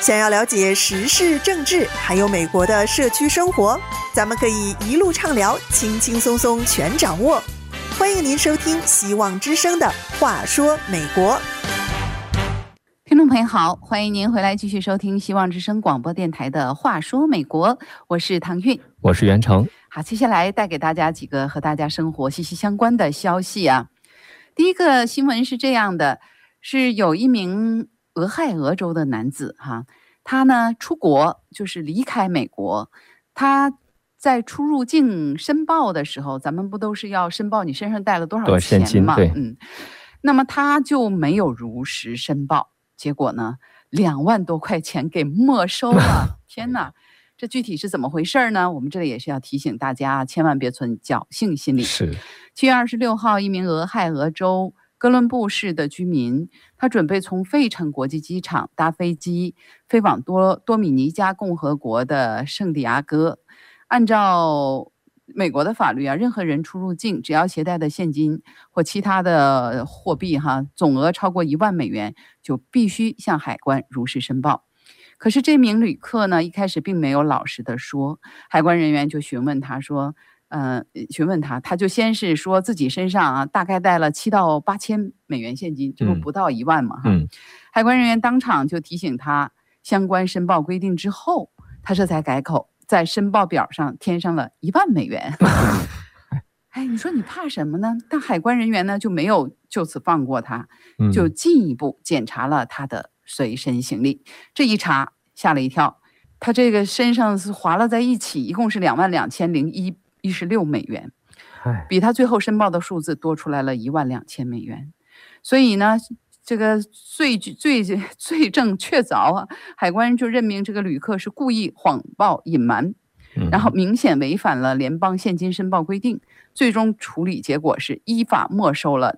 想要了解时事政治，还有美国的社区生活，咱们可以一路畅聊，轻轻松松全掌握。欢迎您收听希望之声的话说美国。 听众朋友好，欢迎您回来继续收听希望之声广播电台的话说美国，我是唐韵， 我是袁成。 好，接下来带给大家几个和大家生活息息相关的消息啊。第一个新闻是这样的，是有一名俄亥俄州的男子他呢出国，就是离开美国，他在出入境申报的时候，咱们不都是要申报你身上带了多少钱吗？那么他就没有如实申报，结果呢2万多块钱给没收了。天哪，这具体是怎么回事呢？我们这里也是要提醒大家，千万别存侥幸心理。 是 7月26号，一名俄亥俄州哥伦布市的居民，他准备从费城国际机场搭飞机飞往多米尼加共和国的圣地亚哥。按照美国的法律啊，任何人出入境只要携带的现金或其他的货币总额超过1万美元，就必须向海关如实申报。可是这名旅客呢，一开始并没有老实的说，海关人员就询问他，他就先是说自己身上大概带了7到8千美元现金，这不到1万嘛海关人员当场就提醒他相关申报规定之后，他这才改口，在申报表上添上了1万美元。你说你怕什么呢？但海关人员呢就没有就此放过他，就进一步检查了他的随身行李。这一查吓了一跳，他这个身上是划了在一起，一共是22016美元，比他最后申报的数字多出来了12000美元。所以呢，这个罪证确凿海关就任命这个旅客是故意谎报隐瞒，然后明显违反了联邦现金申报规定，最终处理结果是依法没收了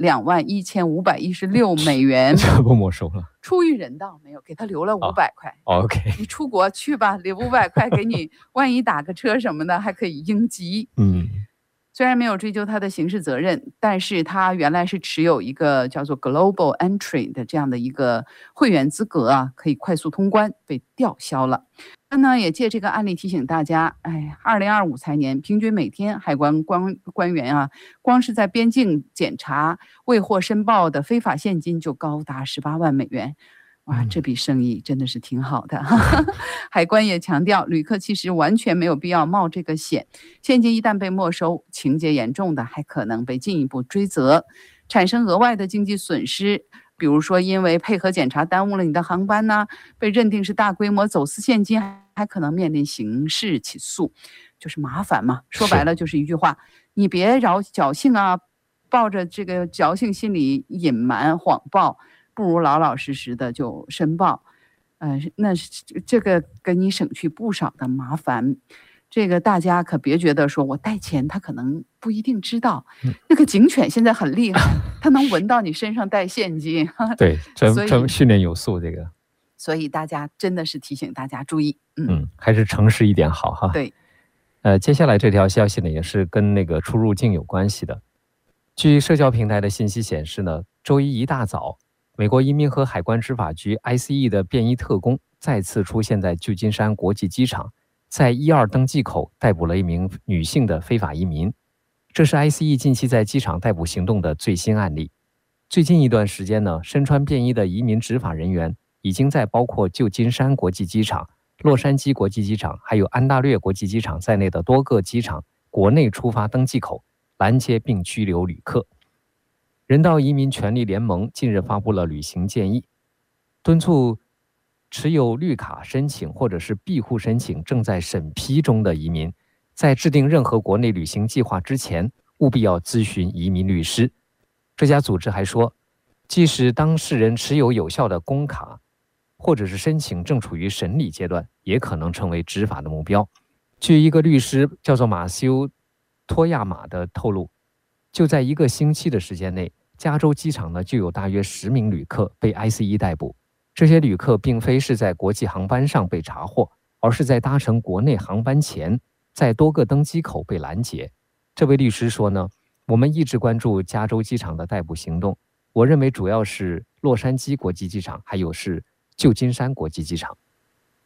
21516美元。 这不没收了？ 出于人道，没有给他留了500块。 OK， 你出国去吧，留500块给你，万一打个车什么的还可以应急。虽然没有追究他的刑事责任，但是他原来是持有一个叫做 Global Entry 的这样的一个会员资格可以快速通关，被吊销了。那呢，也借这个案例提醒大家，2025财年平均每天海关官员光是在边境检查未获申报的非法现金就高达18万美元。哇，这笔生意真的是挺好的。海关也强调，旅客其实完全没有必要冒这个险，现金一旦被没收，情节严重的还可能被进一步追责，产生额外的经济损失。比如说因为配合检查耽误了你的航班被认定是大规模走私现金，还可能面临刑事起诉，就是麻烦嘛。说白了就是一句话，你别侥幸抱着这个侥幸心理隐瞒谎报，不如老老实实的就申报，那这个给你省去不少的麻烦。这个大家可别觉得说我带钱他可能不一定知道，那个警犬现在很厉害，他能闻到你身上带现金。 对，这训练有素，这个。 所以大家真的是提醒大家注意， 还是诚实一点好哈。 对， 接下来这条消息呢，也是跟那个出入境有关系的。据社交平台的信息显示呢，周一一大早，美国移民和海关执法局 ICE 的便衣特工再次出现在旧金山国际机场，在12登机口逮捕了一名女性的非法移民。这是 ICE 近期在机场逮捕行动的最新案例。最近一段时间呢，身穿便衣的移民执法人员已经在包括旧金山国际机场、洛杉矶国际机场还有安大略国际机场在内的多个机场国内出发登机口拦截并拘留旅客。人道移民权利联盟近日发布了旅行建议，敦促持有绿卡申请或者是庇护申请正在审批中的移民，在制定任何国内旅行计划之前，务必要咨询移民律师。这家组织还说，即使当事人持有有效的公卡，或者是申请正处于审理阶段，也可能成为执法的目标。据一个律师叫做马修·托亚马的透露，就在1个星期的时间内，加州机场呢就有大约10名旅客被 ICE 逮捕。这些旅客并非是在国际航班上被查获，而是在搭乘国内航班前，在多个登机口被拦截。这位律师说呢，我们一直关注加州机场的逮捕行动，我认为主要是洛杉矶国际机场，还有是旧金山国际机场。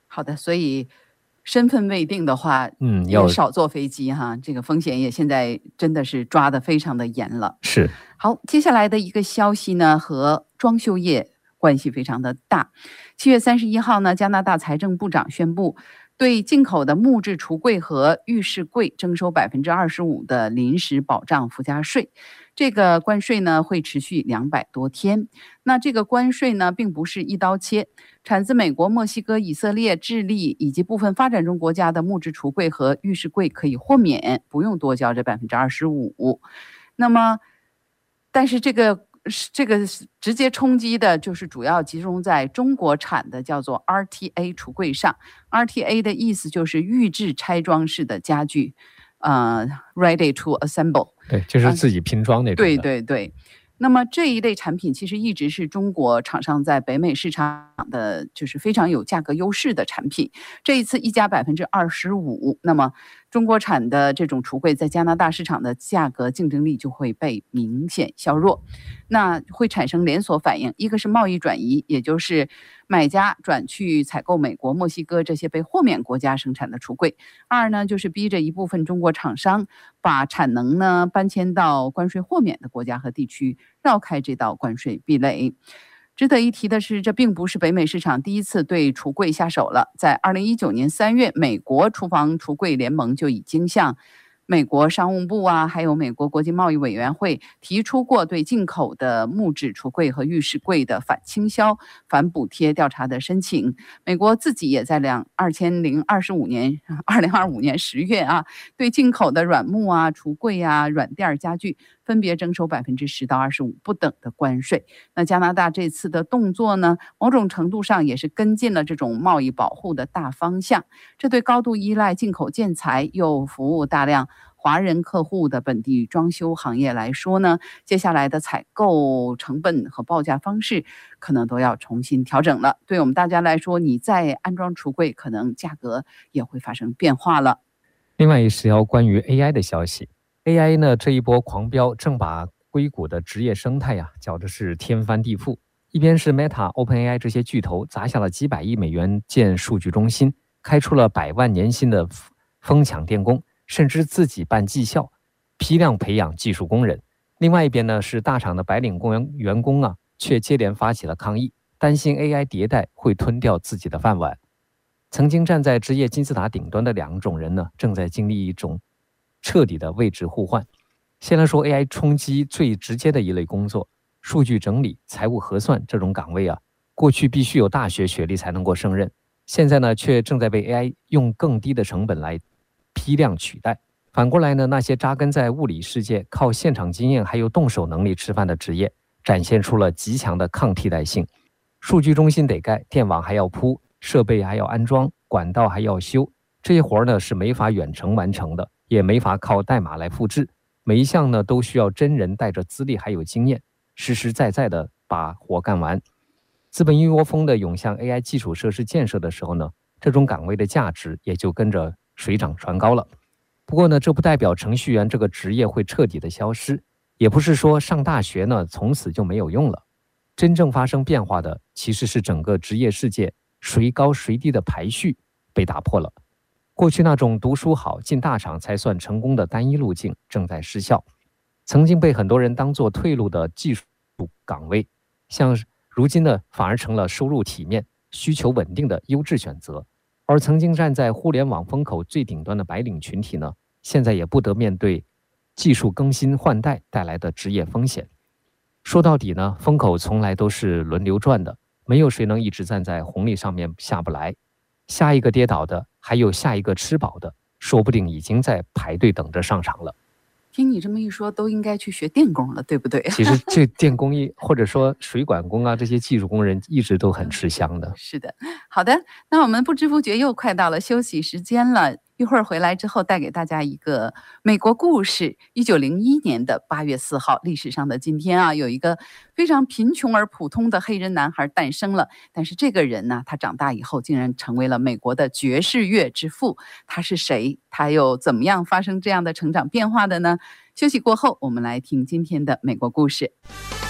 好的，所以身份未定的话，也少坐飞机哈，这个风险也现在真的是抓得非常的严了。 是。 好，接下来的一个消息呢，和装修业关系非常的大。7月31号呢，加拿大财政部长宣布，对进口的木质橱柜和浴室柜征收25%的临时保障附加税。这个关税呢会持续200多天。那这个关税呢并不是一刀切，产自美国、墨西哥、以色列、智利以及部分发展中国家的木质橱柜和浴室柜可以豁免，不用多交这25%。那么，但是这个直接冲击的就是主要集中在中国产的叫做 RTA 橱柜上。RTA 的意思就是预制拆装式的家具，ready to assemble。 对，就是自己拼装那种的。 对。那么这一类产品其实一直是中国厂商在北美市场的就是非常有价格优势的产品。这一次一加25%，那么中国产的这种橱柜在加拿大市场的价格竞争力就会被明显削弱，那会产生连锁反应。一个是贸易转移，也就是买家转去采购美国、墨西哥这些被豁免国家生产的橱柜；二呢，就是逼着一部分中国厂商把产能呢搬迁到关税豁免的国家和地区，绕开这道关税壁垒。值得一提的是，这并不是北美市场第一次对橱柜下手了。在2019年3月，美国厨房橱柜联盟就已经向美国商务部还有美国国际贸易委员会提出过对进口的木质橱柜和浴室柜的反倾销、反补贴调查的申请。美国自己也在2025年10月对进口的软木橱柜软垫家具分别征收10%到25%不等的关税。那加拿大这次的动作呢，某种程度上也是跟进了这种贸易保护的大方向。这对高度依赖进口建材又服务大量华人客户的本地装修行业来说呢，接下来的采购成本和报价方式可能都要重新调整了。对我们大家来说，你再安装橱柜，可能价格也会发生变化了。 另外一条关于 AI 的消息。AI 呢这一波狂飙正把硅谷的职业生态搅的是天翻地覆。一边是 Meta、OpenAI 这些巨头砸下了几百亿美元建数据中心，开出了100万年薪的疯抢电工，甚至自己办技校，批量培养技术工人。另外一边呢是大厂的白领员工却接连发起了抗议，担心 AI 迭代会吞掉自己的饭碗。曾经站在职业金字塔顶端的两种人呢，正在经历一种彻底的位置互换。先来说 AI 冲击最直接的一类工作，数据整理、财务核算这种岗位过去必须有大学学历才能够胜任，现在呢却正在被 AI 用更低的成本来批量取代。反过来呢，那些扎根在物理世界、靠现场经验还有动手能力吃饭的职业，展现出了极强的抗替代性。数据中心得盖，电网还要铺，设备还要安装，管道还要修，这些活呢是没法远程完成的，也没法靠代码来复制。每一项呢都需要真人带着资历还有经验，实实在在的把活干完。资本一窝蜂的涌向 AI 基础设施建设的时候呢，这种岗位的价值也就跟着水涨船高了。不过呢，这不代表程序员这个职业会彻底的消失，也不是说上大学呢从此就没有用了。真正发生变化的其实是整个职业世界谁高谁低的排序被打破了。过去那种读书好进大厂才算成功的单一路径正在失效，曾经被很多人当作退路的技术岗位，像如今呢反而成了收入体面、需求稳定的优质选择。而曾经站在互联网风口最顶端的白领群体呢，现在也不得面对技术更新换代带来的职业风险。说到底呢，风口从来都是轮流转的，没有谁能一直站在红利上面下不来。下一个跌倒的，还有下一个吃饱的，说不定已经在排队等着上场了。 听你这么一说，都应该去学电工了，对不对？ 其实这电工或者说水管工这些技术工人一直都很吃香的。 是的，好的，那我们不知不觉又快到了休息时间了。一会儿回来之后，带给大家一个美国故事。1901年的8月4号，历史上的今天有一个非常贫穷而普通的黑人男孩诞生了。但是这个人呢，他长大以后竟然成为了美国的爵士乐之父。他是谁？他又怎么样发生这样的成长变化的呢？休息过后，我们来听今天的美国故事。